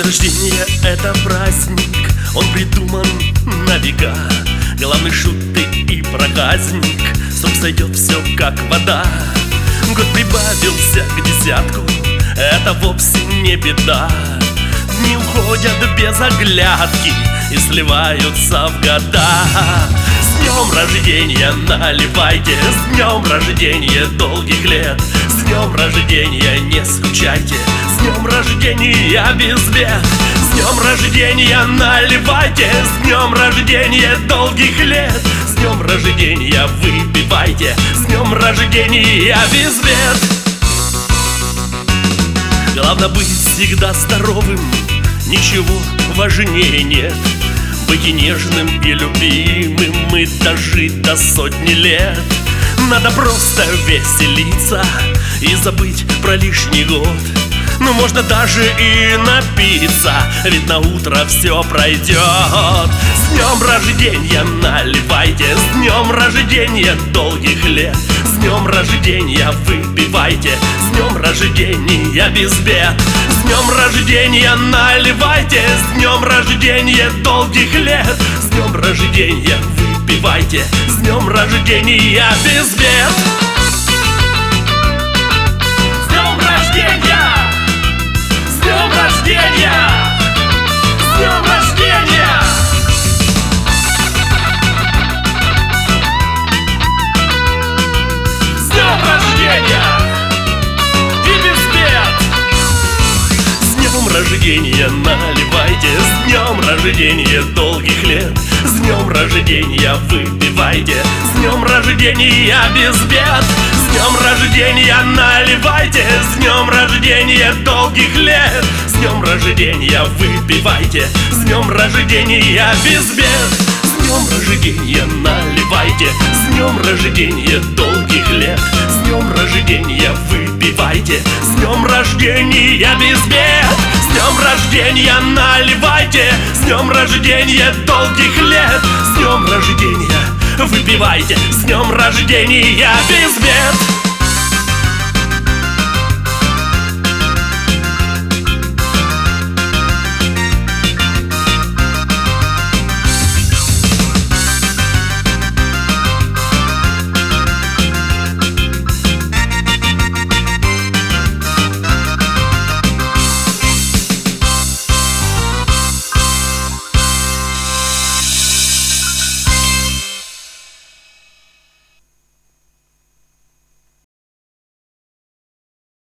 рождения — это праздник, он придуман на века. Главный шут ты и проказник, срок сойдет все как вода. Год прибавился к десятку, это вовсе не беда. Дни уходят без оглядки и сливаются в года. С днем рождения наливайте, с днем рождения долгих лет, с днем рождения не скучайте, с днем рождения без бед. С днем рождения наливайте, с днем рождения долгих лет, с днем рождения выпивайте, с днем рождения без бед. Главное быть всегда здоровым, ничего важнее нет. Быть и нежным, и любимым, и дожить до сотни лет. Надо просто веселиться и забыть про лишний год. Но можно даже и напиться, ведь на утро все пройдет. С днем рождения наливайте, с днем рождения долгих лет, с днем рождения выпивайте, с днем рождения без бед. С днем рождения наливайте, с днем рождения долгих лет, с днем рождения выпивайте, с днем рождения без бед. С днем рождения! С днем рождения! С днем рождения! С днем рождения! И без бед! С днем рождения наливайте, с днем рождения долгих лет, с днем рождения выпивайте, с днем рождения без бед. С днем рождения наливайте, с днем рождения долгих лет, с днем рождения выпивайте, с днем рождения без бед. С днем рождения наливайте, с днем рождения долгих лет, с днем рождения выпивайте, с днем рождения без бед. С днем рождения наливайте, с днем рождения долгих лет, с днем рождения выпивайте, с днем рождения без бед.